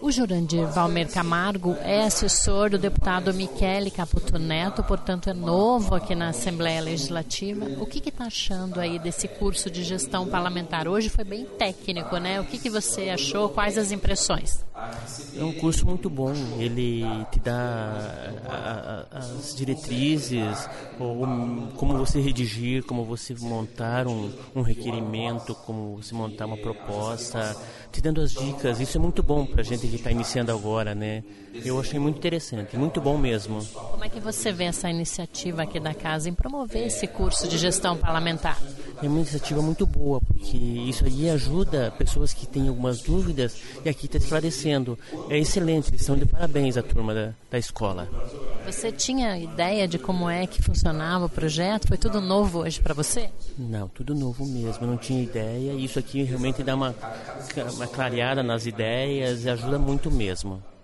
O Jurandir Valmer Camargo é assessor do deputado Michele Caputo Neto, portanto é novo aqui na Assembleia Legislativa. O que está achando aí desse curso de gestão parlamentar? Hoje foi bem técnico, né? O que você achou? Quais as impressões? É um curso muito bom, ele te dá as diretrizes, como você redigir, como você montar um requerimento, como você montar uma proposta, te dando as dicas. Isso é muito bom para a gente que está iniciando agora, né? Eu achei muito interessante, muito bom mesmo. Como é que você vê essa iniciativa aqui da casa em promover esse curso de gestão parlamentar? É uma iniciativa muito boa, porque isso aí ajuda pessoas que têm algumas dúvidas e aqui está esclarecendo. É excelente, eles estão de parabéns à turma da escola. Você tinha ideia de como é que funcionava o projeto? Foi tudo novo hoje para você? Não, tudo novo mesmo, eu não tinha ideia. Isso aqui realmente dá uma clareada nas ideias e ajuda muito mesmo.